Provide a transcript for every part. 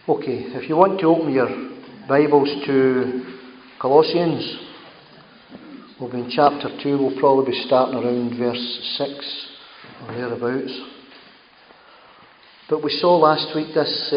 Okay, if you want to open your Bibles to Colossians, we'll be in chapter 2. We'll probably be starting around verse 6 or thereabouts. But we saw last week this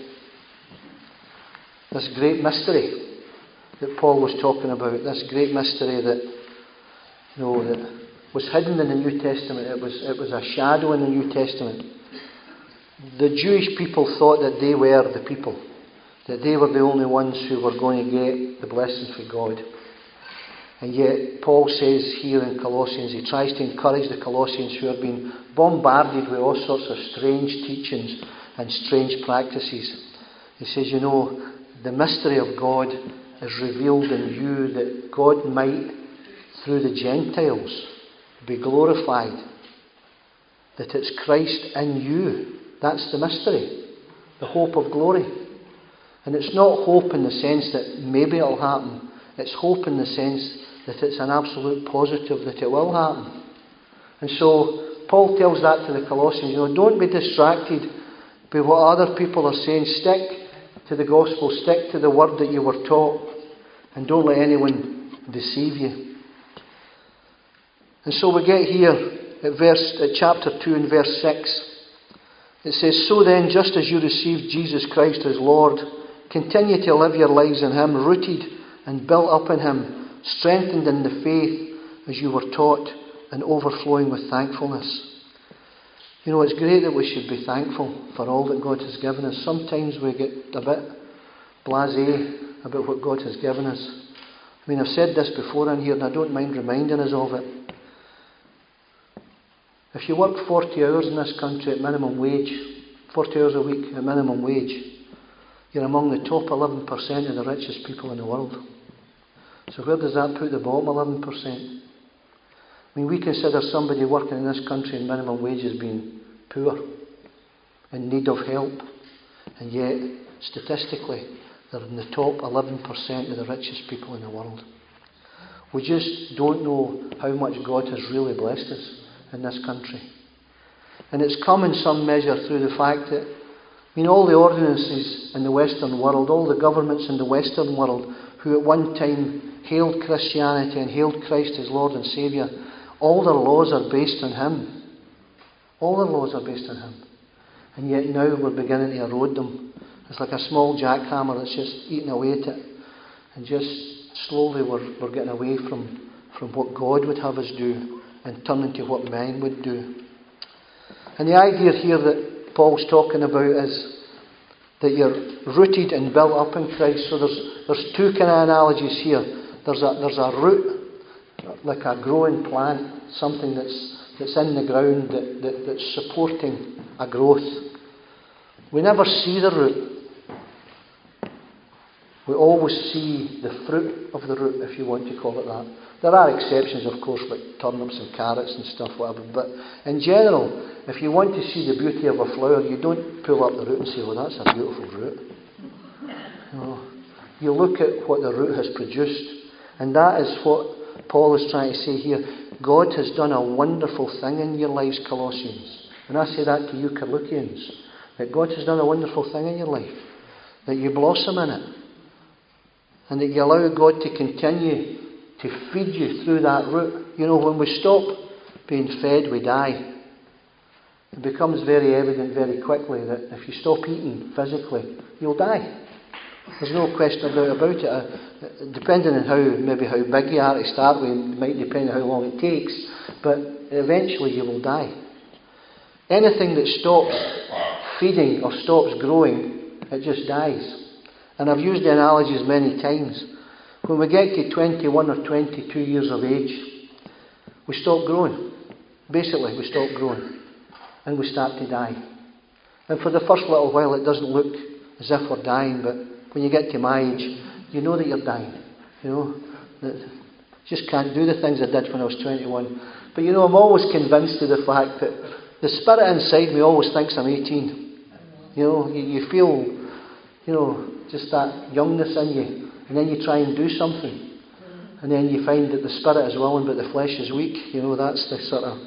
great mystery that Paul was talking about. This great mystery that that was hidden in the New Testament. It was a shadow in the New Testament. The Jewish people thought that they were the people, that they were the only ones who were going to get the blessing from God. And yet Paul says here in Colossians, he tries to encourage the Colossians who have been bombarded with all sorts of strange teachings and strange practices. He says, the mystery of God is revealed in you, that God might, through the Gentiles, be glorified. That it's Christ in you. That's the mystery. The hope of glory. And it's not hope in the sense that maybe it'll happen. It's hope in the sense that it's an absolute positive that it will happen. And so Paul tells that to the Colossians. Don't be distracted by what other people are saying. Stick to the gospel. Stick to the word that you were taught. And don't let anyone deceive you. And so we get here at chapter 2 and verse 6. It says, "So then, just as you received Jesus Christ as Lord, continue to live your lives in Him, rooted and built up in Him, strengthened in the faith as you were taught, and overflowing with thankfulness." It's great that we should be thankful for all that God has given us. Sometimes we get a bit blasé about what God has given us. I've said this before in here, and I don't mind reminding us of it. If you work 40 hours in this country at minimum wage, 40 hours a week at minimum wage, you're among the top 11% of the richest people in the world. So where does that put the bottom 11%? We consider somebody working in this country at minimum wage as being poor, in need of help, and yet, statistically, they're in the top 11% of the richest people in the world. We just don't know how much God has really blessed us in this country. And it's come in some measure through the fact that all the ordinances in the Western world, all the governments in the Western world who at one time hailed Christianity and hailed Christ as Lord and Saviour, all their laws are based on Him. All their laws are based on Him. And yet now we're beginning to erode them. It's like a small jackhammer that's just eating away at it. And just slowly we're getting away from what God would have us do and turning to what men would do. And the idea here that Paul's talking about is that you're rooted and built up in Christ. So there's two kind of analogies here. There's a root, like a growing plant, something that's in the ground that's supporting a growth. We never see the root. We always see the fruit of the root, if you want to call it that. There are exceptions, of course, like turnips and carrots and stuff, whatever. But in general, if you want to see the beauty of a flower, you don't pull up the root and say, "Well, that's a beautiful root." No. You look at what the root has produced. And that is what Paul is trying to say here. God has done a wonderful thing in your lives, Colossians. And I say that to you, Colossians, that God has done a wonderful thing in your life. That you blossom in it. And that you allow God to continue to feed you through that root. When we stop being fed, we die. It becomes very evident very quickly that if you stop eating physically, you'll die. There's no question about it. Depending on how big you are to start with, it might depend on how long it takes, but eventually you will die. Anything that stops feeding or stops growing, it just dies. And I've used the analogies many times. When we get to 21 or 22 years of age, we stop growing. Basically, we stop growing. And we start to die. And for the first little while, it doesn't look as if we're dying, but when you get to my age, you know that you're dying. Just can't do the things I did when I was 21. But I'm always convinced of the fact that the spirit inside me always thinks I'm 18. You feel, just that youngness in you. And then you try and do something. And then you find that the spirit is willing but the flesh is weak. That's the sort of...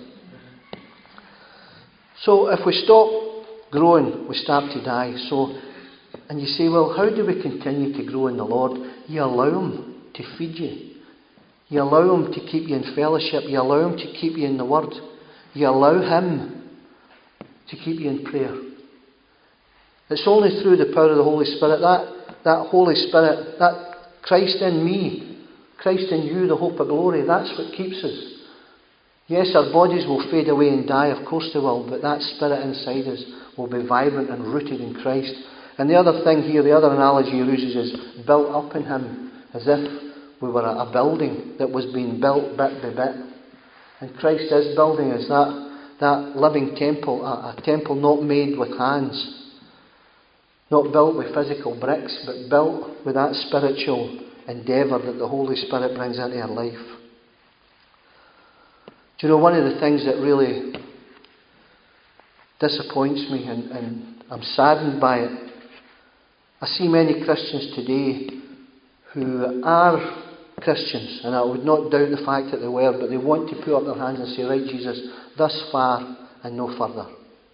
So if we stop growing, we start to die. So And you say, well, how do we continue to grow in the Lord? You allow Him to feed you. You allow Him to keep you in fellowship. You allow Him to keep you in the Word. You allow Him to keep you in prayer. It's only through the power of the Holy Spirit, that Holy Spirit, that Christ in me, Christ in you, the hope of glory, that's what keeps us. Yes, our bodies will fade away and die, of course they will, but that Spirit inside us will be vibrant and rooted in Christ. And the other thing here, the other analogy he uses is built up in Him, as if we were a building that was being built bit by bit. And Christ is building us that living temple, a temple not made with hands, not built with physical bricks, but built with that spiritual endeavour that the Holy Spirit brings into our life. Do you know, one of the things that really disappoints me, and I'm saddened by it, I see many Christians today who are Christians, and I would not doubt the fact that they were, but they want to put up their hands and say, right, Jesus, thus far and no further.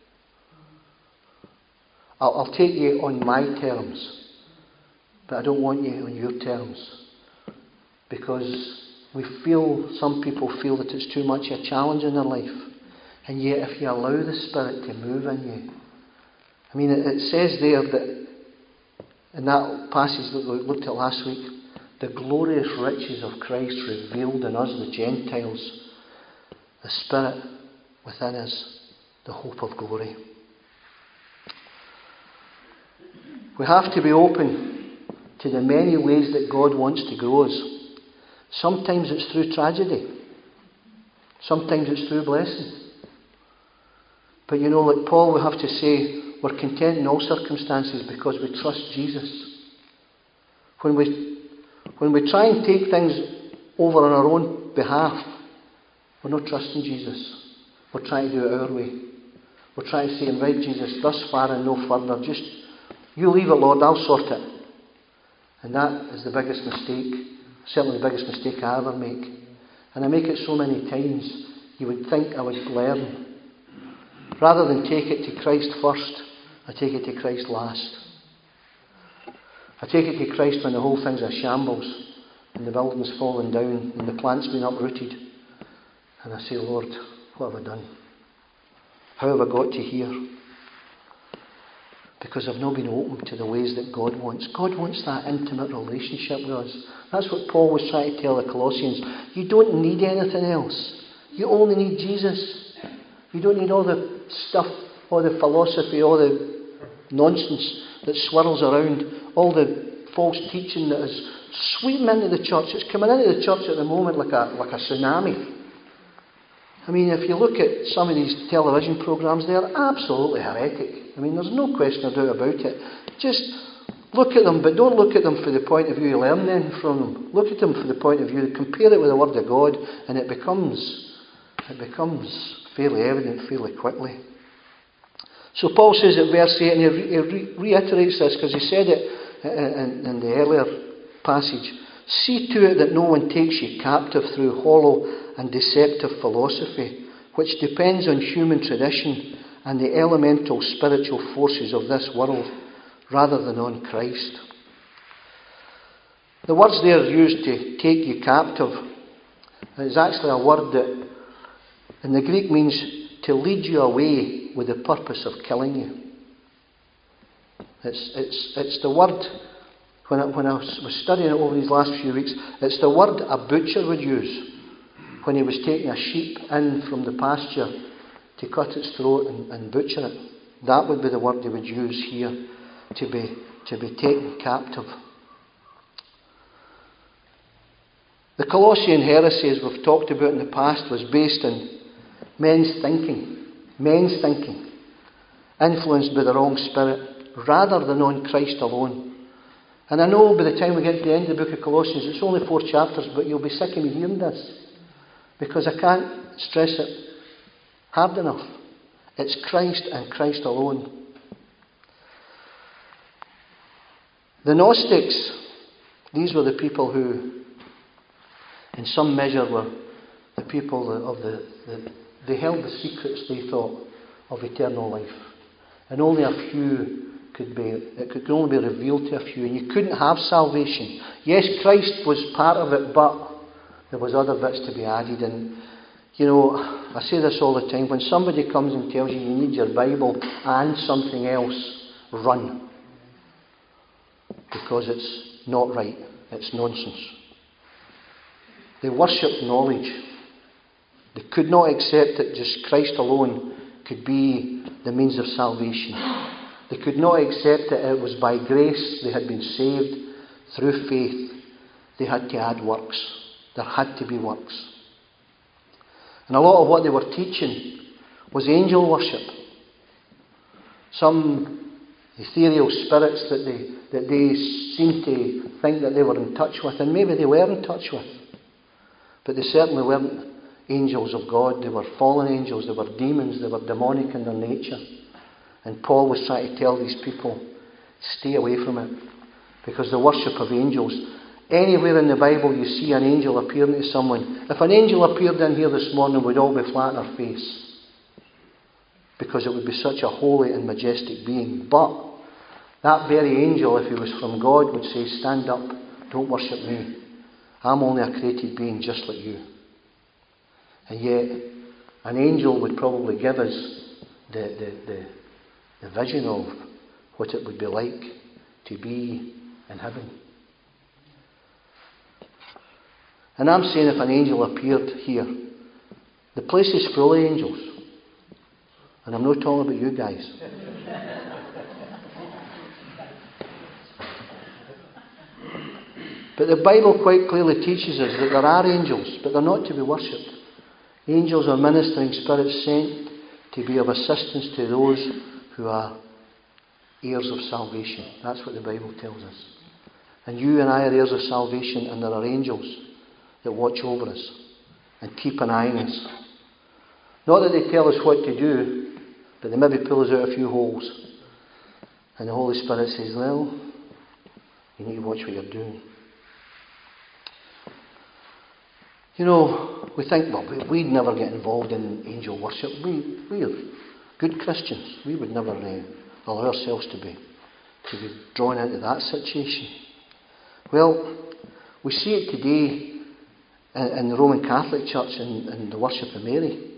I'll take you on my terms, but I don't want you on your terms. Because some people feel that it's too much a challenge in their life. And yet if you allow the Spirit to move in you, I mean, it says there that, in that passage that we looked at last week, the glorious riches of Christ revealed in us, the Gentiles, the Spirit within us, the hope of glory. We have to be open to the many ways that God wants to grow us. Sometimes it's through tragedy. Sometimes it's through blessing. But you know, like Paul, we have to say we're content in all circumstances because we trust Jesus. When we try and take things over on our own behalf, we're not trusting Jesus. We're trying to do it our way. We're trying to say, right, Jesus, thus far and no further. Just, you leave it, Lord, I'll sort it. And that is the biggest mistake. Certainly the biggest mistake I ever make. And I make it so many times, you would think I would learn. Rather than take it to Christ first, I take it to Christ last. I take it to Christ when the whole thing's a shambles, and the building's fallen down, and the plant's been uprooted. And I say, Lord, what have I done? How have I got to here? Because I've not been open to the ways that God wants. God wants that intimate relationship with us. That's what Paul was trying to tell the Colossians. You don't need anything else. You only need Jesus. You don't need all the stuff, all the philosophy, all the nonsense that swirls around, all the false teaching that is sweeping into the church. It's coming into the church at the moment like a tsunami. I mean, if you look at some of these television programmes, they are absolutely heretic. I mean, there's no question or doubt about it. Just look at them, but don't look at them from the point of view you learn then from them. Look at them from the point of view, compare it with the Word of God, and it becomes fairly evident fairly quickly. So Paul says at verse 8, and he reiterates this because he said it in the earlier passage, see to it that no one takes you captive through hollow and deceptive philosophy, which depends on human tradition and the elemental spiritual forces of this world, rather than on Christ. The words there used to take you captive is actually a word that in the Greek means to lead you away with the purpose of killing you. It's the word, when I was studying it over these last few weeks, it's the word a butcher would use when he was taking a sheep in from the pasture to cut its throat and butcher it. That would be the word he would use here, to be taken captive. The Colossian heresy, as we've talked about in the past, was based on men's thinking, influenced by the wrong spirit, rather than on Christ alone. And I know by the time we get to the end of the book of Colossians, it's only 4 chapters, but you'll be sick of me hearing this, because I can't stress it hard enough. It's Christ and Christ alone. The Gnostics, these were the people who, in some measure, were the people of they held the secrets, they thought, of eternal life. And only a few it could only be revealed to a few, and you couldn't have salvation. Yes, Christ was part of it, but there was other bits to be added. And I say this all the time, when somebody comes and tells you need your Bible and something else, run. Because it's not right. It's nonsense. They worshipped knowledge. They could not accept that just Christ alone could be the means of salvation. They could not accept that it was by grace they had been saved through faith. They had to add works. There had to be works. And a lot of what they were teaching was angel worship. Some ethereal spirits that they seemed to think that they were in touch with, and maybe they were in touch with. But they certainly weren't angels of God. They were fallen angels. They were demons. They were demonic in their nature. And Paul was trying to tell these people, stay away from it. Because the worship of angels, anywhere in the Bible you see an angel appearing to someone. If an angel appeared in here this morning, we'd all be flat on our face. Because it would be such a holy and majestic being. But that very angel, if he was from God, would say, stand up, don't worship me. I'm only a created being just like you. And yet, an angel would probably give us the vision of what it would be like to be in heaven. And I'm saying if an angel appeared here, the place is full of angels. And I'm not talking about you guys. But the Bible quite clearly teaches us that there are angels, but they're not to be worshipped. Angels are ministering spirits sent to be of assistance to those who are heirs of salvation. That's what the Bible tells us. And you and I are heirs of salvation, and there are angels that watch over us and keep an eye on us. Not that they tell us what to do, but they maybe pull us out a few holes. And the Holy Spirit says, well, you need to watch what you're doing. We think, well, we'd never get involved in angel worship. We are good Christians. We would never allow ourselves to be drawn into that situation. Well, we see it today in the Roman Catholic Church in the worship of Mary.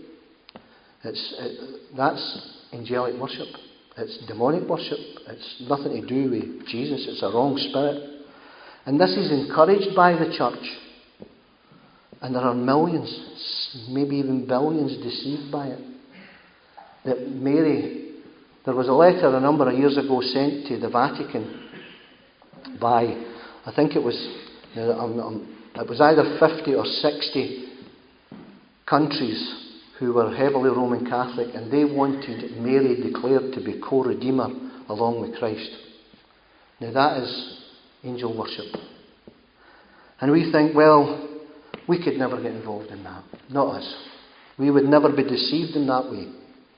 That's angelic worship. It's demonic worship. It's nothing to do with Jesus. It's a wrong spirit. And this is encouraged by the church. And there are millions, maybe even billions, deceived by it. That Mary, there was a letter a number of years ago sent to the Vatican by, I think it was either 50 or 60 countries who were heavily Roman Catholic, and they wanted Mary declared to be co-redeemer along with Christ. Now that is angel worship. And we think, well, we could never get involved in that. Not us. We would never be deceived in that way.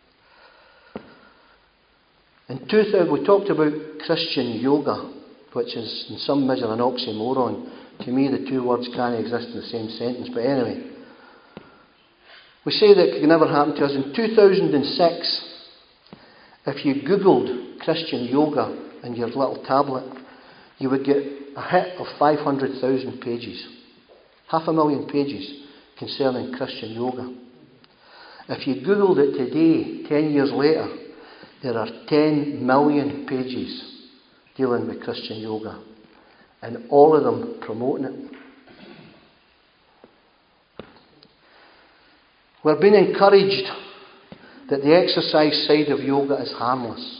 In 2000, we talked about Christian yoga, which is in some measure an oxymoron. To me, the two words can't exist in the same sentence. But anyway, we say that it could never happen to us. In 2006, if you Googled Christian yoga in your little tablet, you would get a hit of 500,000 pages. 500,000 pages concerning Christian yoga. If you Googled it today, 10 years later, there are 10 million pages dealing with Christian yoga. And all of them promoting it. We're being encouraged that the exercise side of yoga is harmless.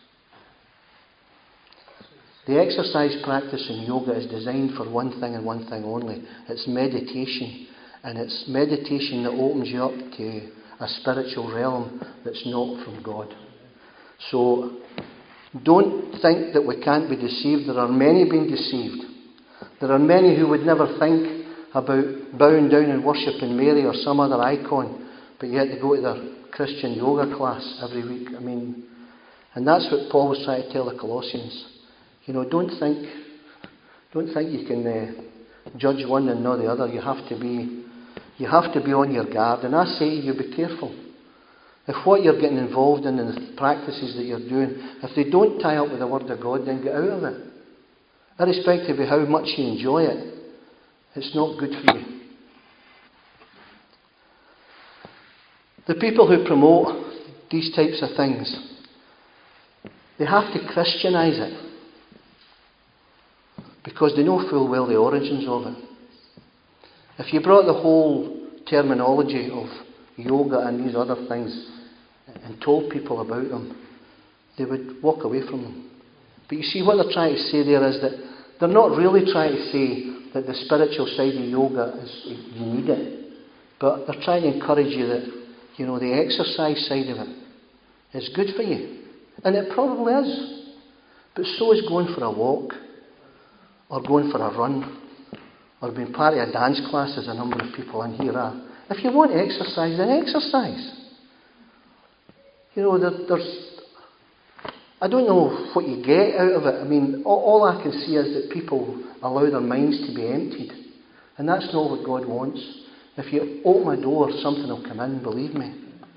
The exercise practice in yoga is designed for one thing and one thing only. It's meditation. And it's meditation that opens you up to a spiritual realm that's not from God. So, don't think that we can't be deceived. There are many being deceived. There are many who would never think about bowing down and worshipping Mary or some other icon, but yet they go to their Christian yoga class every week. And that's what Paul was trying to tell the Colossians. Don't think you can judge one and not the other. You have to be on your guard. And I say to you, be careful. If what you're getting involved in and the practices that you're doing, if they don't tie up with the Word of God, then get out of it. Irrespective of how much you enjoy it, it's not good for you. The people who promote these types of things, they have to Christianise it, because they know full well the origins of it. If you brought the whole terminology of yoga and these other things and told people about them, they would walk away from them. But you see, what they're trying to say there is that they're not really trying to say that the spiritual side of yoga is, you need it, but they're trying to encourage you that, the exercise side of it is good for you. And it probably is. But so is going for a walk, or going for a run, or being part of a dance class, as a number of people in here are. If you want exercise, then exercise. I don't know what you get out of it. I mean, all I can see is that people allow their minds to be emptied. And that's not what God wants. If you open a door, something will come in, believe me.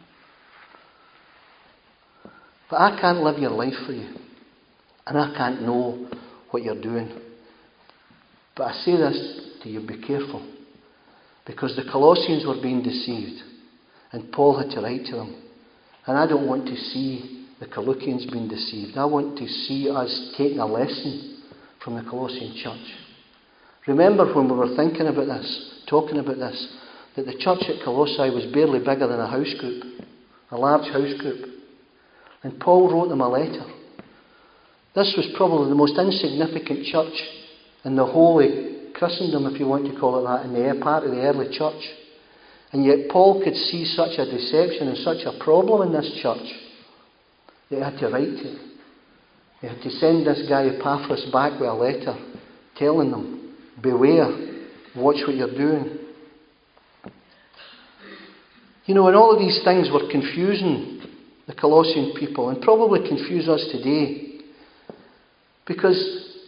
But I can't live your life for you. And I can't know what you're doing. But I say this to you, be careful. Because the Colossians were being deceived. And Paul had to write to them. And I don't want to see the Colossians being deceived. I want to see us taking a lesson from the Colossian church. Remember when we were thinking about this, talking about this, that the church at Colossae was barely bigger than a house group, a large house group. And Paul wrote them a letter. This was probably the most insignificant church in the whole of Christendom, if you want to call it that, in the part of the early church. And yet Paul could see such a deception and such a problem in this church that he had to write to it. He had to send this guy Epaphras back with a letter telling them, beware, watch what you're doing. And all of these things were confusing the Colossian people, and probably confuse us today. Because,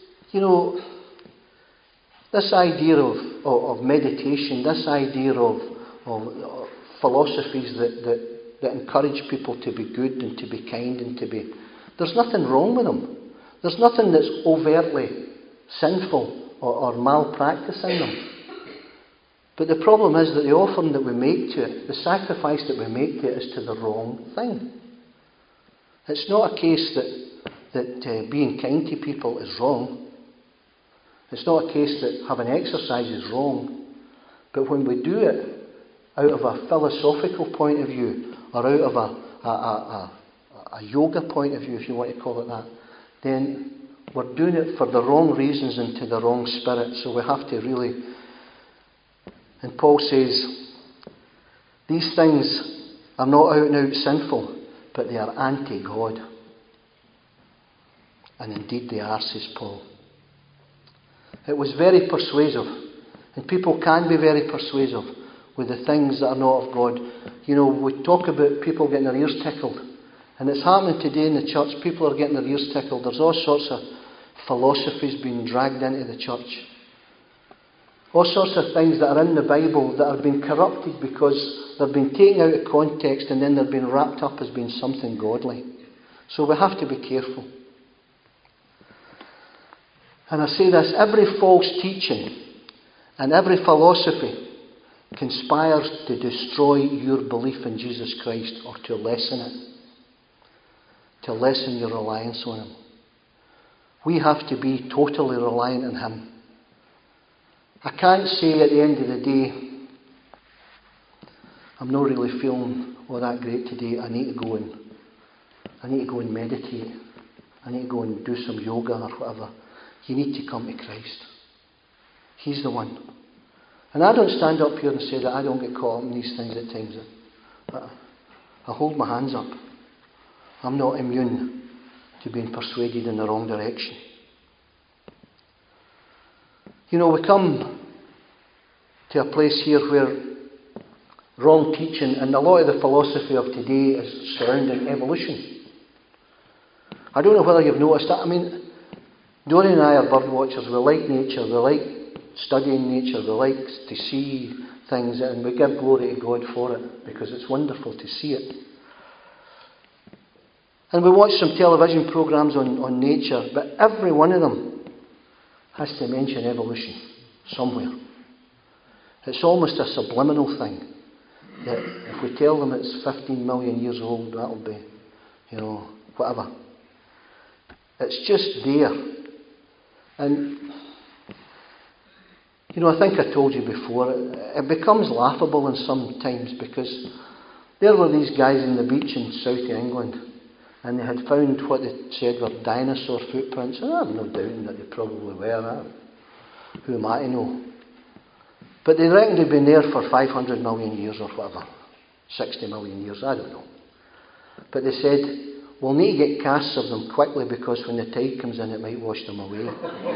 this idea of meditation, this idea of philosophies that encourage people to be good and to be kind and to be... There's nothing wrong with them. There's nothing that's overtly sinful or malpractice in them. But the problem is that the offering that we make to it, the sacrifice that we make to it, is to the wrong thing. It's not a case that being kind to people is wrong. It's not a case that having exercise is wrong. But when we do it out of a philosophical point of view, or out of a yoga point of view, if you want to call it that, then we're doing it for the wrong reasons and to the wrong spirit. So we have to really... And Paul says, these things are not out and out sinful, but they are anti-God. And indeed they are, says Paul. It was very persuasive. And people can be very persuasive with the things that are not of God. We talk about people getting their ears tickled. And it's happening today in the church. People are getting their ears tickled. There's all sorts of philosophies being dragged into the church. All sorts of things that are in the Bible that are being corrupted because they've been taken out of context and then they're being wrapped up as being something godly. So we have to be careful. And I say this, every false teaching and every philosophy conspires to destroy your belief in Jesus Christ, or to lessen it, to lessen your reliance on Him. We have to be totally reliant on Him. I can't say at the end of the day, I'm not really feeling all that great today. I need to go and meditate. I need to go and do some yoga or whatever. You need to come to Christ. He's the one. And I don't stand up here and say that I don't get caught up in these things at times. But I hold my hands up. I'm not immune to being persuaded in the wrong direction. We come to a place here where wrong teaching and a lot of the philosophy of today is surrounding evolution. I don't know whether you've noticed that. I mean, Donnie and I are bird watchers. We like nature. We like studying nature. We like to see things, and we give glory to God for it because it's wonderful to see it. And we watch some television programmes on nature, but every one of them has to mention evolution somewhere. It's almost a subliminal thing, that if we tell them it's 15 million years old, that'll be, whatever. It's just there. And, I think I told you before, it becomes laughable in some times, because there were these guys on the beach in South England, and they had found what they said were dinosaur footprints, and I have no doubt that they probably were. Who am I to know? But they reckoned they'd been there for 500 million years or whatever. 60 million years, I don't know. But they said, we'll need to get casts of them quickly, because when the tide comes in, it might wash them away.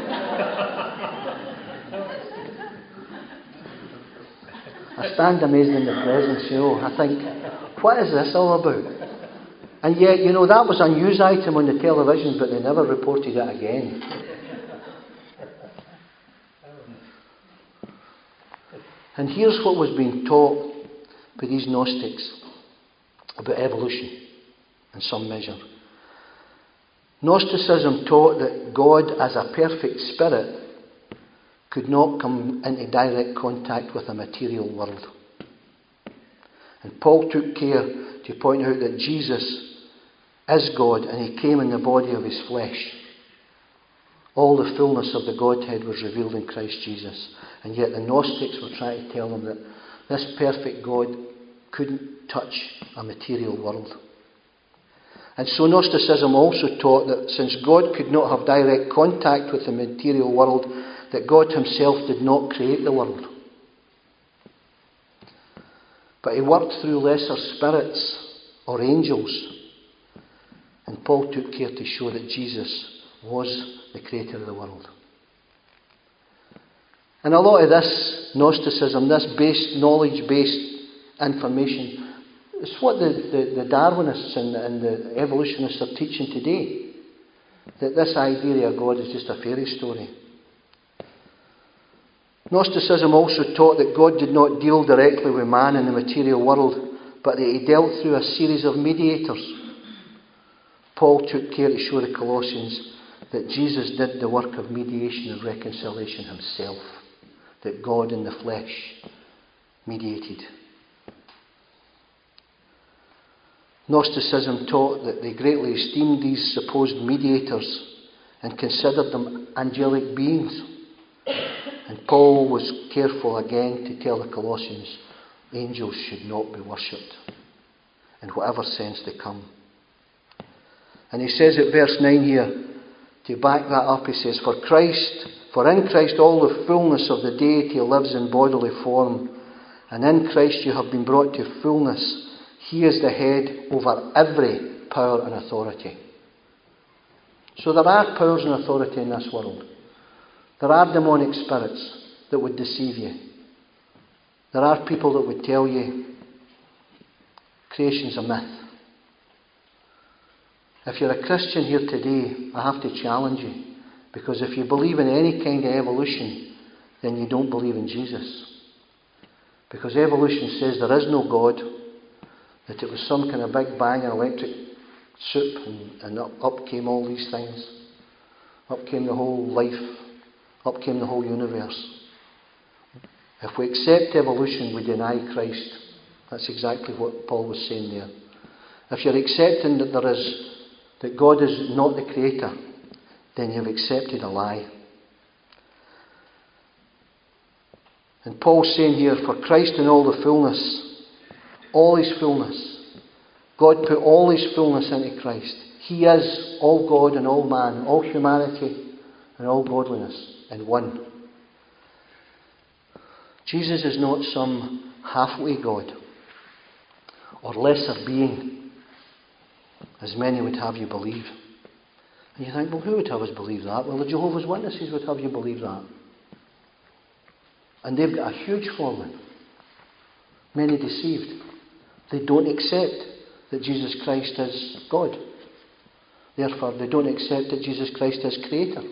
I stand amazed in the presence, I think, what is this all about? And yet, that was a news item on the television, but they never reported it again. And here's what was being taught by these Gnostics about evolution, in some measure. Gnosticism taught that God, as a perfect spirit, could not come into direct contact with a material world. And Paul took care to point out that Jesus is God, and he came in the body of his flesh. All the fullness of the Godhead was revealed in Christ Jesus. And yet the Gnostics were trying to tell them that this perfect God couldn't touch a material world. And so Gnosticism also taught that since God could not have direct contact with the material world, that God himself did not create the world. But he worked through lesser spirits or angels. And Paul took care to show that Jesus was the creator of the world. And a lot of this Gnosticism, this knowledge-based information, is what the Darwinists and the evolutionists are teaching today. That this idea of God is just a fairy story. Gnosticism also taught that God did not deal directly with man in the material world, but that he dealt through a series of mediators. Paul took care to show the Colossians that Jesus did the work of mediation and reconciliation himself, that God in the flesh mediated. Gnosticism taught that they greatly esteemed these supposed mediators and considered them angelic beings. And Paul was careful again to tell the Colossians angels should not be worshipped, in whatever sense they come. And he says at verse 9 here, to back that up, he says, For in Christ all the fullness of the deity lives in bodily form, and in Christ you have been brought to fullness. He is the head over every power and authority. So there are powers and authority in this world. There are demonic spirits that would deceive you. There are people that would tell you creation's a myth. If you're a Christian here today, I have to challenge you. Because if you believe in any kind of evolution, then you don't believe in Jesus. Because evolution says there is no God, that it was some kind of big bang and electric soup, and up came all these things. Up came the whole life. Up came the whole universe. If we accept evolution, we deny Christ. That's exactly what Paul was saying there. If you're accepting that God is not the creator, then you've accepted a lie. And Paul's saying here, for Christ in all the fullness, all his fullness, God put all his fullness into Christ. He is all God and all man, all humanity and all godliness in one. Jesus is not some halfway God or lesser being, as many would have you believe. And you think, well, who would have us believe that? Well, the Jehovah's Witnesses would have you believe that. And they've got a huge following. Many deceived. They don't accept that Jesus Christ is God. Therefore, they don't accept that Jesus Christ is Creator.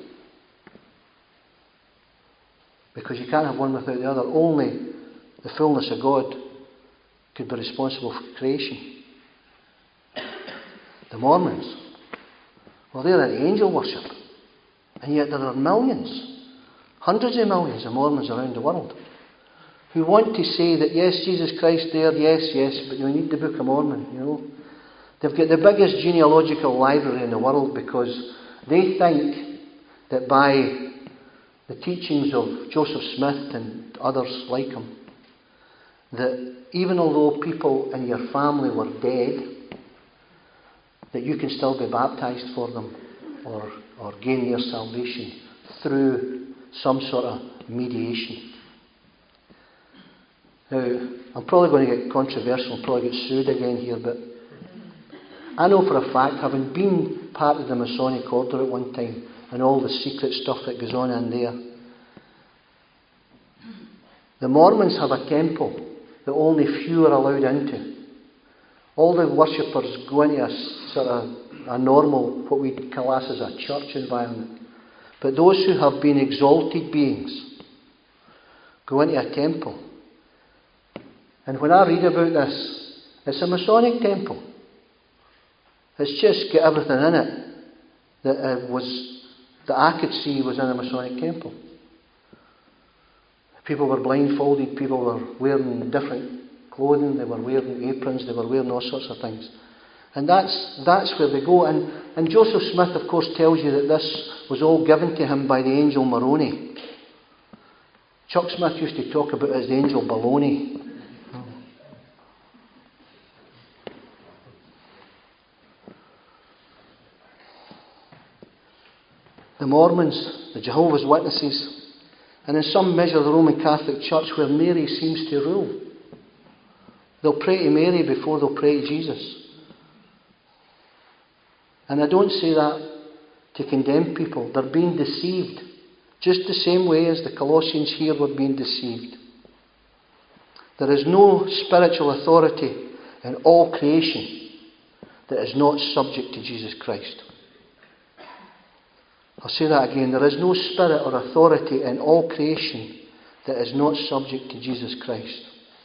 Because you can't have one without the other. Only the fullness of God could be responsible for creation. The Mormons, well, they're into angel worship. And yet there are millions, hundreds of millions of Mormons around the world who want to say that, yes, Jesus Christ there, yes, but we need the Book of Mormon, you know. They've got the biggest genealogical library in the world because they think that by the teachings of Joseph Smith and others like him, that even although people in your family were dead, that you can still be baptized for them or gain their salvation through some sort of mediation. Now, I'm probably going to get controversial and probably get sued again here, but I know for a fact, having been part of the Masonic Order at one time and all the secret stuff that goes on in there, the Mormons have a temple that only few are allowed into. All the worshippers go into a sort of a normal, what we class as a church environment. But those who have been exalted beings go into a temple. And when I read about this, it's a Masonic temple. It's just got everything in it that I could see was in a Masonic temple. People were blindfolded, people were wearing different clothing, they were wearing aprons, they were wearing all sorts of things. And that's where they go. And Joseph Smith, of course, tells you that this was all given to him by the angel Moroni. Chuck Smith used to talk about it as the angel Baloney. The Mormons, the Jehovah's Witnesses, and in some measure the Roman Catholic Church, where Mary seems to rule. They'll pray to Mary before they'll pray to Jesus. And I don't say that to condemn people. They're being deceived, just the same way as the Colossians here were being deceived. There is no spiritual authority in all creation that is not subject to Jesus Christ. I'll say that again. There is no spirit or authority in all creation that is not subject to Jesus Christ.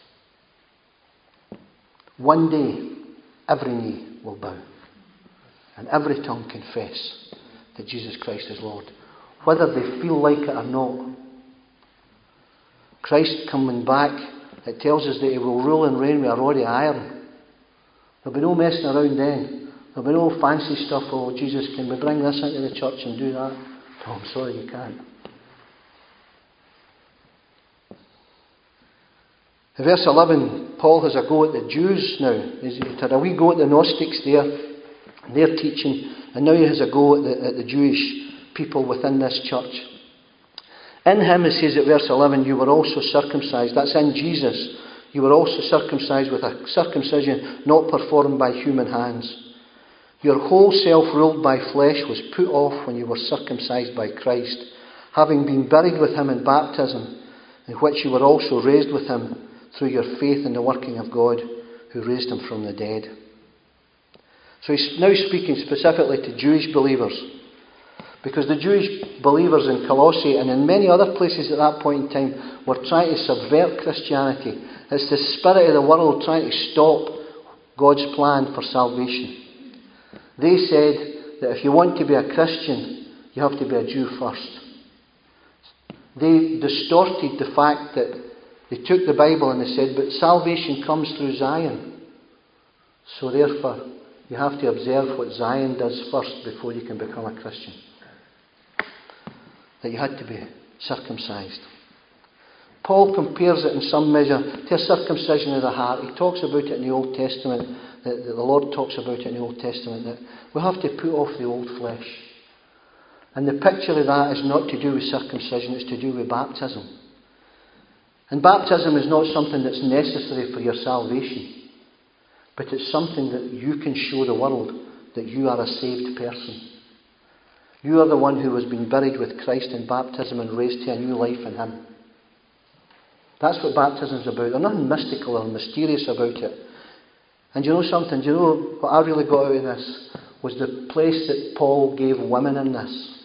One day, every knee will bow and every tongue confess that Jesus Christ is Lord, whether they feel like it or not. Christ coming back, it tells us that He will rule and reign with a rod of iron. There'll be no messing around then. There'll be no fancy stuff. Oh, Jesus, can we bring this into the church and do that? No, I'm sorry, you can't. In verse 11, Paul has a go at the Jews now. He's had a wee go at the Gnostics there, their teaching, and now he has a go at the Jewish people within this church. In him, it says at verse 11, you were also circumcised. That's in Jesus. You were also circumcised with a circumcision not performed by human hands. Your whole self ruled by flesh was put off when you were circumcised by Christ, having been buried with him in baptism, in which you were also raised with him through your faith in the working of God, who raised him from the dead. So he's now speaking specifically to Jewish believers, because the Jewish believers in Colossae and in many other places at that point in time were trying to subvert Christianity. It's the spirit of the world trying to stop God's plan for salvation. They said that if you want to be a Christian, you have to be a Jew first. They distorted the fact that they took the Bible and they said, but salvation comes through Zion. So therefore, you have to observe what Zion does first before you can become a Christian. That you had to be circumcised. Paul compares it in some measure to a circumcision of the heart. He talks about it in the Old Testament. The Lord talks about it in the Old Testament, that we have to put off the old flesh. And the picture of that is not to do with circumcision, it's to do with baptism. And baptism is not something that's necessary for your salvation, but it's something that you can show the world that you are a saved person. You are the one who has been buried with Christ in baptism and raised to a new life in Him. That's what baptism is about. There's nothing mystical or mysterious about it. And you know something? Do you know what I really got out of this? Was the place that Paul gave women in this.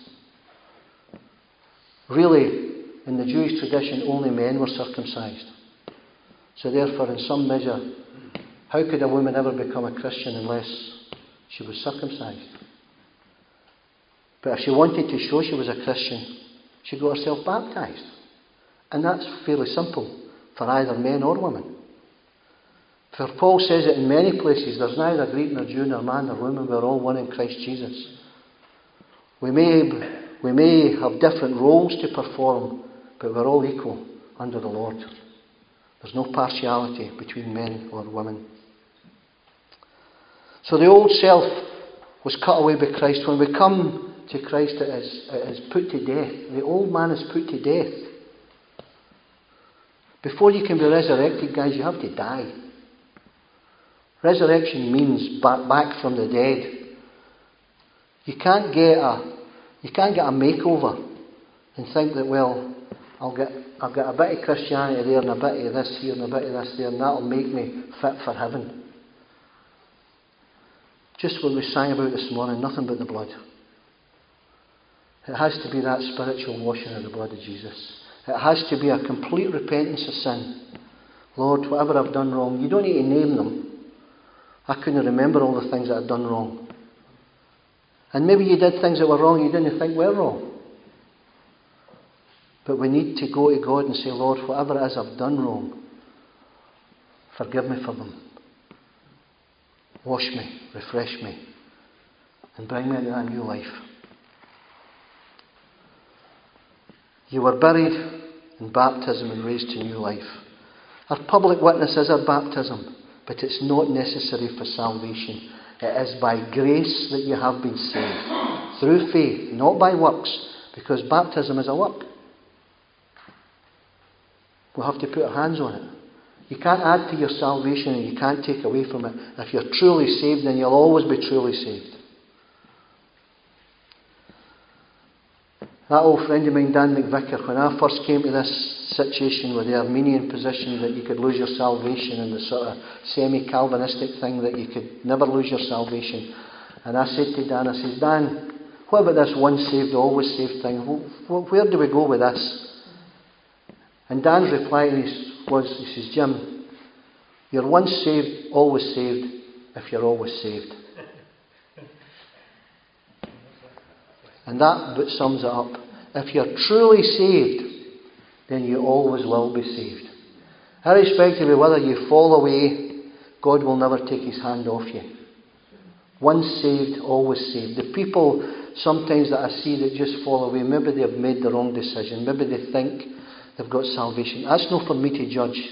Really, in the Jewish tradition, only men were circumcised. So therefore, in some measure, how could a woman ever become a Christian unless she was circumcised. But if she wanted to show she was a Christian, she got herself baptised. And that's fairly simple for either men or women. For Paul says it in many places, there's neither Greek nor Jew nor man nor woman, we're all one in Christ Jesus. We may have different roles to perform, but we're all equal under the Lord. There's no partiality between men or women. So the old self was cut away by Christ. When we come to Christ, it is put to death. The old man is put to death. Before you can be resurrected, guys, you have to die. Resurrection means back from the dead. You can't get a makeover and think that, well, I'll get a bit of Christianity there and a bit of this here and a bit of this there, and that'll make me fit for heaven. Just what we sang about this morning, nothing but the blood. It has to be that spiritual washing of the blood of Jesus. It has to be a complete repentance of sin. Lord, whatever I've done wrong, you don't need to name them. I couldn't remember all the things that I'd done wrong. And maybe you did things that were wrong you didn't think were wrong. But we need to go to God and say, Lord, whatever it is I've done wrong, forgive me for them. Wash me, refresh me, and bring me into a new life. You were buried in baptism and raised to new life. Our public witness is our baptism, but it's not necessary for salvation. It is by grace that you have been saved, through faith, not by works, because baptism is a work. We'll have to put our hands on it. You can't add to your salvation and you can't take away from it. If you're truly saved, then you'll always be truly saved. That old friend of mine, Dan McVicker, when I first came to this situation with the Armenian position that you could lose your salvation and the sort of semi-Calvinistic thing that you could never lose your salvation, and I said to Dan, I said, Dan, what about this once saved, always saved thing? Where do we go with this? And Dan's reply was, he says, Jim, you're once saved, always saved, if you're always saved. And that sums it up. If you're truly saved, then you always will be saved. Irrespective of whether you fall away, God will never take his hand off you. Once saved, always saved. The people sometimes that I see that just fall away, maybe they've made the wrong decision. Maybe they think they've got salvation. That's not for me to judge.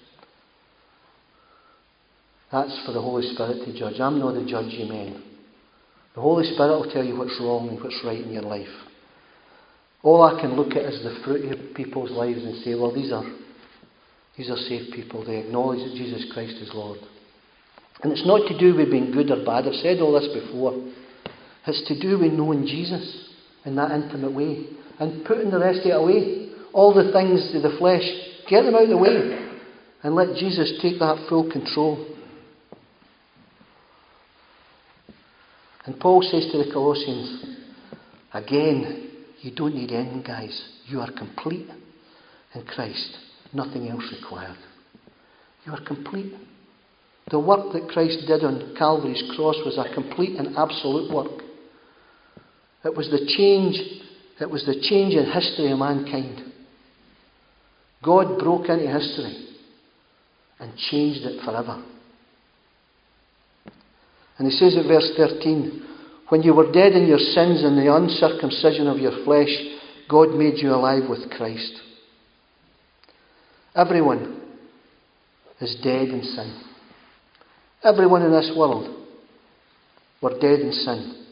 That's for the Holy Spirit to judge. I'm not the judge, you men. The Holy Spirit will tell you what's wrong and what's right in your life. All I can look at is the fruit of people's lives and say, well, these are saved people. They acknowledge that Jesus Christ is Lord. And it's not to do with being good or bad. I've said all this before. It's to do with knowing Jesus in that intimate way and putting the rest of it away. All the things of the flesh, get them out of the way and let Jesus take that full control. And Paul says to the Colossians, again, you don't need anything, guys. You are complete in Christ. Nothing else required. You are complete. The work that Christ did on Calvary's cross was a complete and absolute work. It was the change in history of mankind. God broke into history and changed it forever. And he says at verse 13, when you were dead in your sins and the uncircumcision of your flesh, God made you alive with Christ. Everyone is dead in sin. Everyone in this world were dead in sin.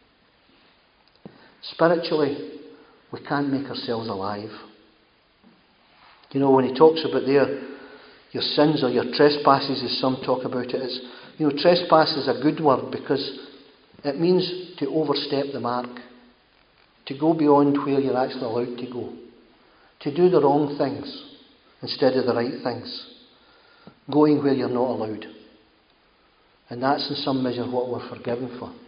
Spiritually, we can't make ourselves alive. You know, when he talks about your sins or your trespasses, as some talk about it, it's, trespass is a good word because it means to overstep the mark, to go beyond where you're actually allowed to go, to do the wrong things instead of the right things, going where you're not allowed. And that's in some measure what we're forgiven for.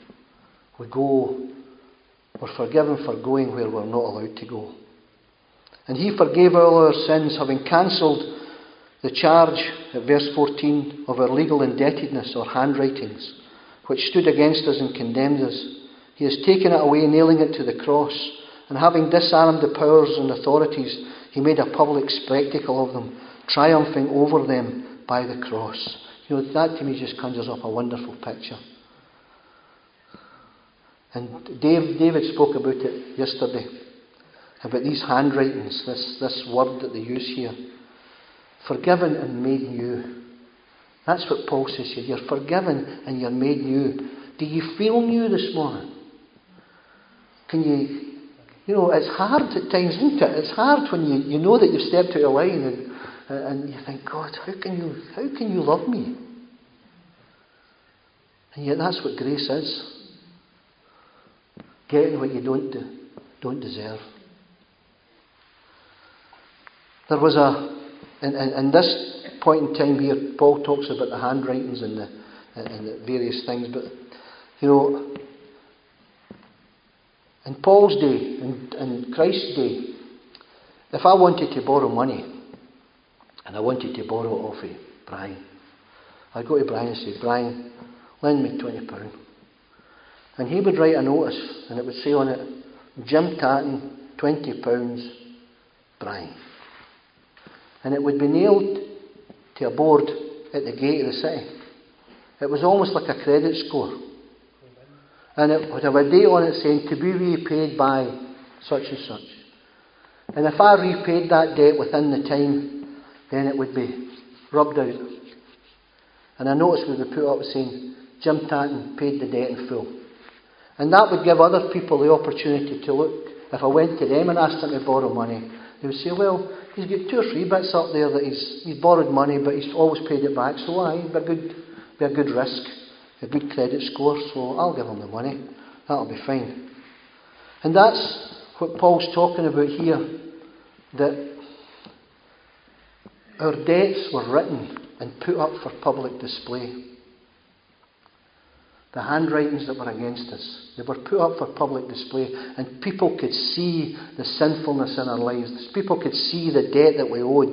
We're forgiven for going where we're not allowed to go. And he forgave all our sins, having cancelled the charge, at verse 14, of our legal indebtedness or handwritings, which stood against us and condemned us. He has taken it away, nailing it to the cross. And having disarmed the powers and authorities, he made a public spectacle of them, triumphing over them by the cross. You know, that to me just conjures up a wonderful picture. And David spoke about it yesterday, about these handwritings, this word that they use here. Forgiven and made new. That's what Paul says here. You're forgiven and you're made new. Do you feel new this morning? Can you know, it's hard at times, isn't it? It's hard when you know that you've stepped out of line and you think, God, how can you love me? And yet that's what grace is. Getting what you don't deserve. There was in this point in time here, Paul talks about the handwritings and the various things, but you know, in Paul's day, in Christ's day, if I wanted to borrow money, and I wanted to borrow it off of Brian, I'd go to Brian and say, Brian, lend me £20. And he would write a notice, and it would say on it, Jim Tatton, £20, Brian. And it would be nailed to a board at the gate of the city. It was almost like a credit score. And it would have a date on it saying, to be repaid by such and such. And if I repaid that debt within the time, then it would be rubbed out. And a notice would be put up saying, Jim Tatton paid the debt in full. And that would give other people the opportunity to look. If I went to them and asked them to borrow money, they would say, well, he's got 2 or 3 bits up there that he's borrowed money, but he's always paid it back, so it'd be a good risk, a good credit score, so I'll give him the money. That'll be fine. And that's what Paul's talking about here, that our debts were written and put up for public display. The handwritings that were against us, they were put up for public display, and people could see the sinfulness in our lives. People could see the debt that we owed.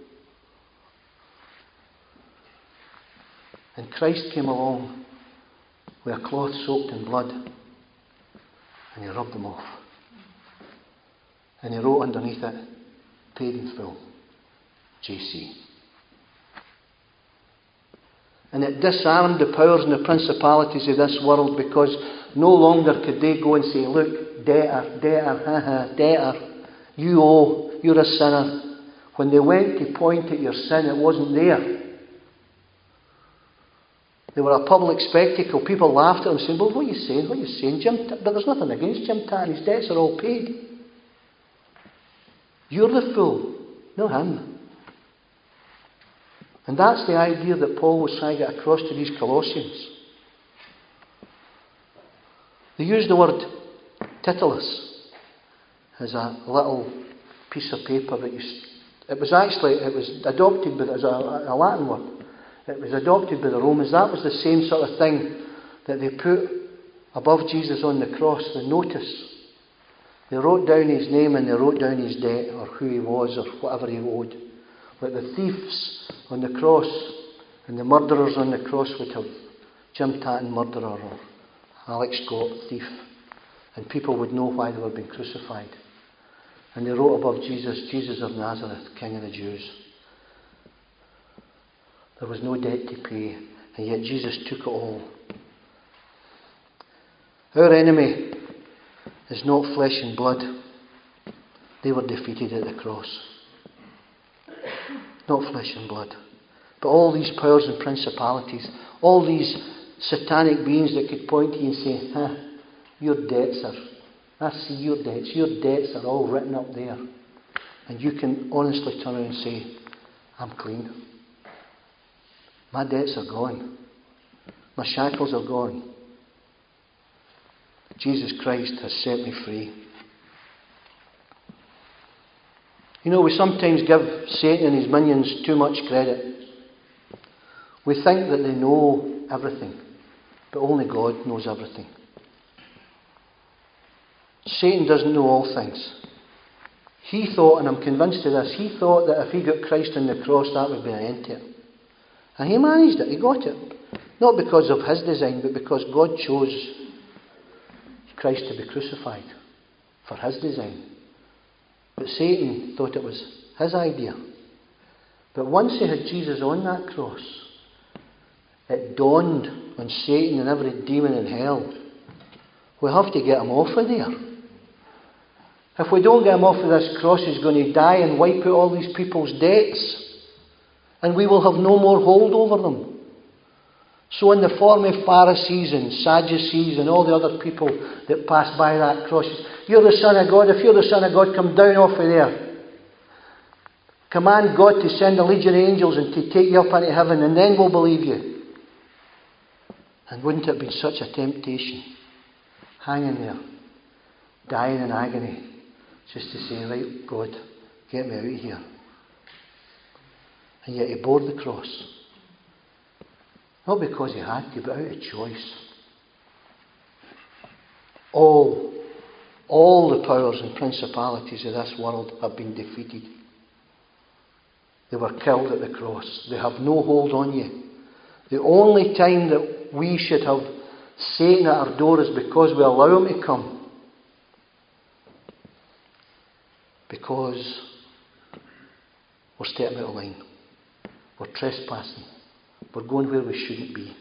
And Christ came along with a cloth soaked in blood, and he rubbed them off. And he wrote underneath it, paid in full, JC. And it disarmed the powers and the principalities of this world, because no longer could they go and say, look, debtor, you owe, you're a sinner. When they went to point at your sin, it wasn't there. They were a public spectacle. People laughed at them, saying, well, what are you saying? What are you saying? But there's nothing against Jim Tatton. His debts are all paid. You're the fool, not him. And that's the idea that Paul was trying to get across to these Colossians. They used the word titulus as a little piece of paper that it was adopted, but as a Latin word. It was adopted by the Romans. That was the same sort of thing that they put above Jesus on the cross, the notice. They wrote down his name and they wrote down his debt, or who he was, or whatever he owed. Like the thieves on the cross and the murderers on the cross would have Jim Tatton, murderer, or Alex Scott, thief. And people would know why they were being crucified. And they wrote above Jesus, Jesus of Nazareth, King of the Jews. There was no debt to pay, and yet Jesus took it all. Our enemy is not flesh and blood. They were defeated at the cross. Not flesh and blood. But all these powers and principalities, all these satanic beings that could point to you and say, your debts are, I see your debts are all written up there. And you can honestly turn around and say, I'm clean. My debts are gone. My shackles are gone. Jesus Christ has set me free. You know, we sometimes give Satan and his minions too much credit. We think that they know everything, but only God knows everything. Satan doesn't know all things. He thought, and I'm convinced of this, he thought that if he got Christ on the cross, that would be an end to it. And he managed it, he got it. Not because of his design, but because God chose Christ to be crucified for his design. But Satan thought it was his idea. But once he had Jesus on that cross, it dawned on Satan and every demon in hell, we have to get him off of there. If we don't get him off of this cross, he's going to die and wipe out all these people's debts. And we will have no more hold over them. So in the form of Pharisees and Sadducees and all the other people that passed by that cross, you're the Son of God. If you're the Son of God, come down off of there. Command God to send a legion of angels and to take you up into heaven, and then we'll believe you. And wouldn't it have been such a temptation? Hanging there, dying in agony, just to say, right, God, get me out of here. And yet he bore the cross. Not because he had to, but out of choice. All the powers and principalities of this world have been defeated. They were killed at the cross. They have no hold on you. The only time that we should have Satan at our door is because we allow him to come. Because we're stepping out of line. We're trespassing. We're going where we shouldn't be.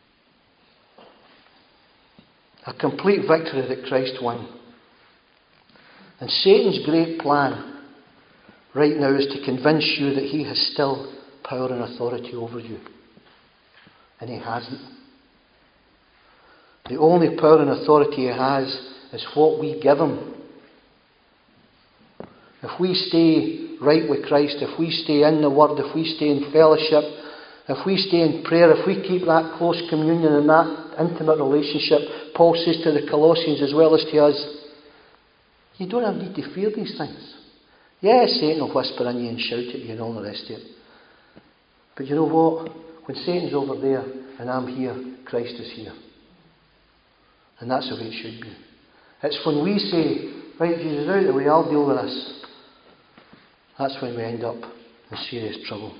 A complete victory that Christ won. And Satan's great plan right now is to convince you that he has still power and authority over you. And he hasn't. The only power and authority he has is what we give him. If we stay right with Christ, if we stay in the Word, if we stay in fellowship, if we stay in prayer, if we keep that close communion and that intimate relationship, Paul says to the Colossians as well as to us, you don't have need to fear these things. Yes, Satan will whisper in you and shout at you and all the rest of it. But you know what? When Satan's over there and I'm here, Christ is here. And that's the way it should be. It's when we say, right, Jesus, out of the way, I'll deal with this. That's when we end up in serious trouble.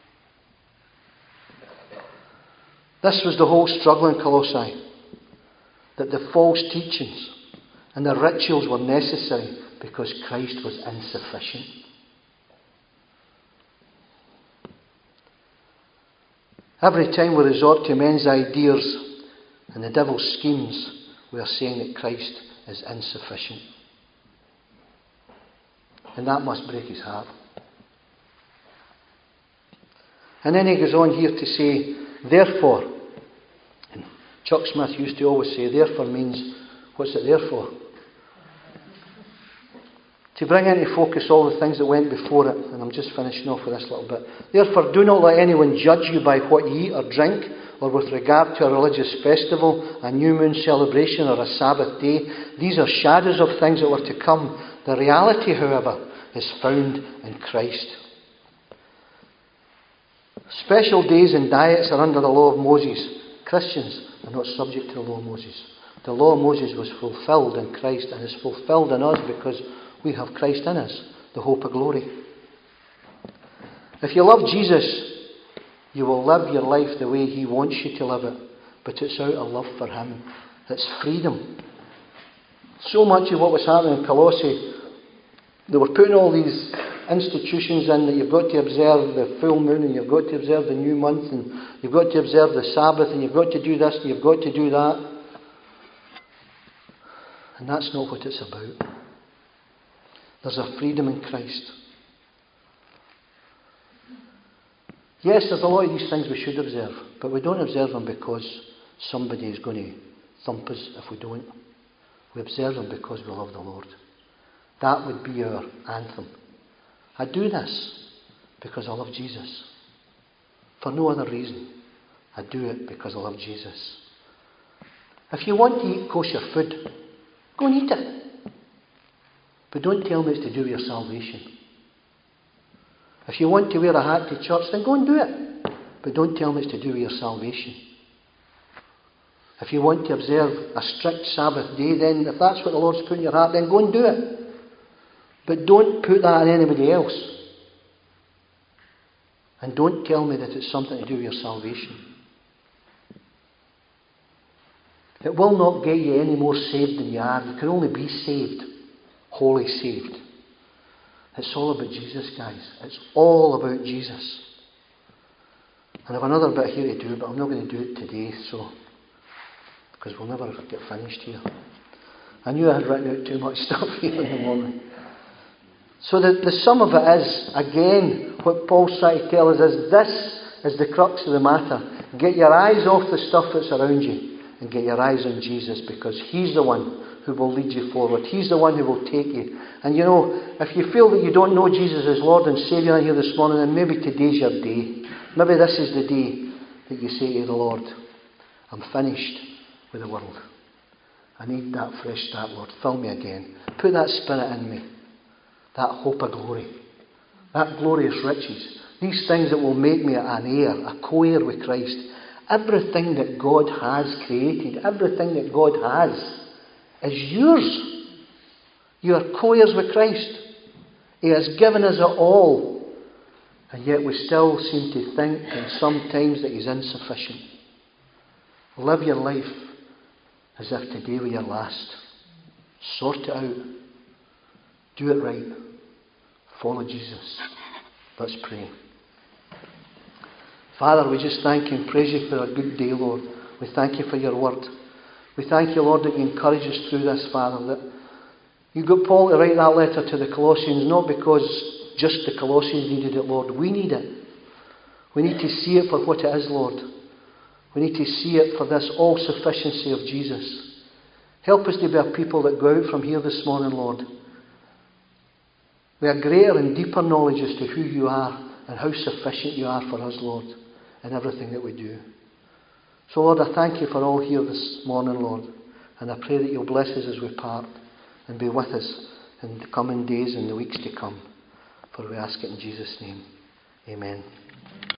This was the whole struggle in Colossae. That the false teachings and the rituals were necessary because Christ was insufficient. Every time we resort to men's ideas and the devil's schemes, we are saying that Christ is insufficient. And that must break his heart. And then he goes on here to say, therefore, and Chuck Smith used to always say, therefore means, what's it there for? To bring into focus all the things that went before it. And I'm just finishing off with this little bit. Therefore, do not let anyone judge you by what you eat or drink, or with regard to a religious festival, a new moon celebration, or a Sabbath day. These are shadows of things that were to come. The reality, however, is found in Christ. Special days and diets are under the law of Moses. Christians are not subject to the law of Moses. The law of Moses was fulfilled in Christ and is fulfilled in us because we have Christ in us, the hope of glory. If you love Jesus, you will live your life the way he wants you to live it. But it's out of love for him. It's freedom. So much of what was happening in Colossae, they were putting all these institutions in that you've got to observe the full moon and you've got to observe the new month and you've got to observe the Sabbath and you've got to do this and you've got to do that. And that's not what it's about. There's a freedom in Christ. Yes, there's a lot of these things we should observe, but we don't observe them because somebody is going to thump us if we don't. We observe them because we love the Lord. That would be our anthem. I do this because I love Jesus. For no other reason. I do it because I love Jesus. If you want to eat kosher food, go and eat it. But don't tell me it's to do with your salvation. If you want to wear a hat to church, then go and do it. But don't tell me it's to do with your salvation. If you want to observe a strict Sabbath day, then if that's what the Lord's put in your heart, then go and do it. But don't put that on anybody else. And don't tell me that it's something to do with your salvation. It will not get you any more saved than you are. You can only be saved, wholly saved. It's all about Jesus, guys. It's all about Jesus. And I have another bit here to do, but I'm not going to do it today, because we'll never get finished here. I knew I had written out too much stuff here in the morning. So the sum of it is, again, what Paul's trying to tell us is this is the crux of the matter. Get your eyes off the stuff that's around you and get your eyes on Jesus, because He's the one who will lead you forward. He's the one who will take you. And if you feel that you don't know Jesus as Lord and Saviour here this morning, then maybe today's your day. Maybe this is the day that you say to the Lord, I'm finished with the world. I need that fresh start, Lord. Fill me again. Put that Spirit in me. That hope of glory. That glorious riches. These things that will make me an heir, a co-heir with Christ. Everything that God has created, everything that God has, is yours. You are co-heirs with Christ. He has given us it all. And yet we still seem to think, and sometimes, that He's insufficient. Live your life as if today were your last. Sort it out. Do it right. Follow Jesus. Let's pray. Father, we just thank You and praise You for a good day, Lord. We thank You for Your word. We thank You, Lord, that You encourage us through this, Father, that You got Paul to write that letter to the Colossians, not because just the Colossians needed it, Lord. We need it. We need to see it for what it is, Lord. We need to see it for this all-sufficiency of Jesus. Help us to be a people that go out from here this morning, Lord, with a greater and deeper knowledge as to who You are and how sufficient You are for us, Lord, in everything that we do. So, Lord, I thank You for all here this morning, Lord, and I pray that You'll bless us as we part and be with us in the coming days and the weeks to come. For we ask it in Jesus' name. Amen.